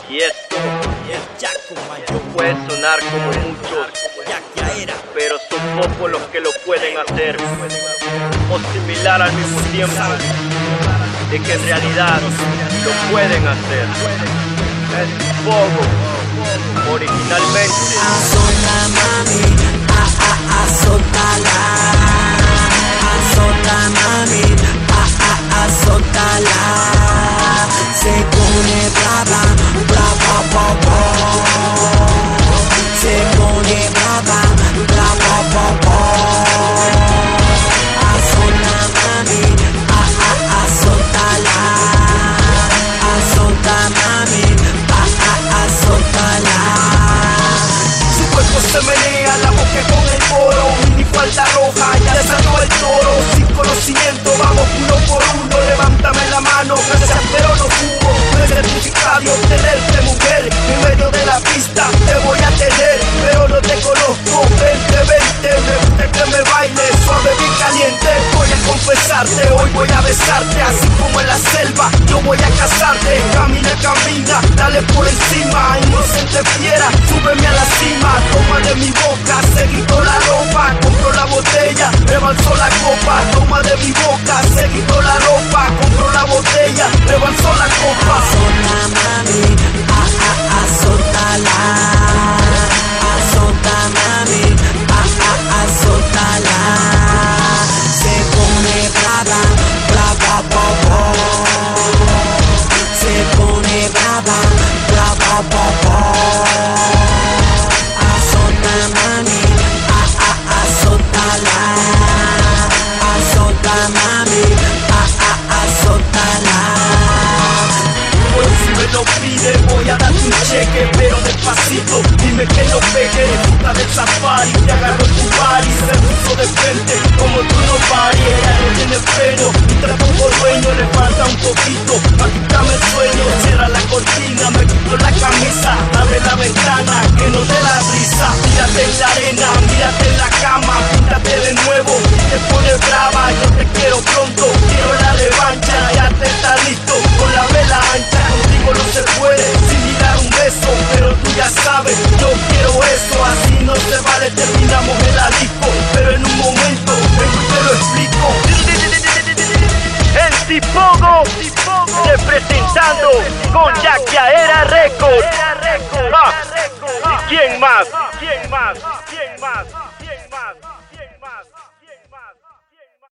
Y esto puede sonar como muchos, pero son pocos los que lo pueden hacer, o similar al mismo tiempo, de que en realidad lo pueden hacer. Es Pogo, originalmente. Azota mami, azótala. Azota mami, azótala. Se pone brava, brava, brava. Se pone brava, brava, brava. Azota mami, azótala. Azota mami, azótala. Su cuerpo se menea, la boca con el coro. Mini falda roja, ya desató el toro. Sin conocimiento, vamos uno por uno. Levántame la mano, gracias pero no subo. No es certificado de obtenerte, mujer. En medio de la pista te voy a tener, pero no te conozco. Vente, vente, me gusta que me bailes suave, bien caliente. Voy a confesarte, hoy voy a besarte. Así como en la selva, yo voy a casarte. Camina, camina, dale por encima. Inocente fiera, súbeme a la cima. Toma de mi boca, seguí con la ropa. Compro la botella, rebalsó la copa. Toma de mi boca, seguí con la ropa. Compro la botella, rebalsó la copa. Azota mami, azótala. Azota mami, azótala. Se pone brava, brava, brava. Se pone brava, brava, brava. Azota mami, azótala. Azota mami, azótala. Pues si me lo pide voy a darte un cheque, pero despacito, dime que no pegue. Puta del safari, te agarro tu body. Se puso de frente, como tú no pares. Ella no tiene freno, y te pongo dueño. Le falta un poquito, pa' quitarme el sueño. Cierra la cortina, me quito la camisa. Abre la ventana, que no te la brisa. Mírate en la arena, mírate en la cama. Píntate de nuevo, y te pones brava. Yo te quiero pronto, quiero la revancha. Ya te está listo, con la vela ancha. Contigo no se puede, sin mirar un beso. Pero tú ya sabes, yo quiero eso. Así no se vale, terminamos en la disco. Pero en un momento, vengo y te lo explico. MC Pogo, representando con Yaquiaera Records. ¿Y quién más? ¿Quién más? ¿Quién más?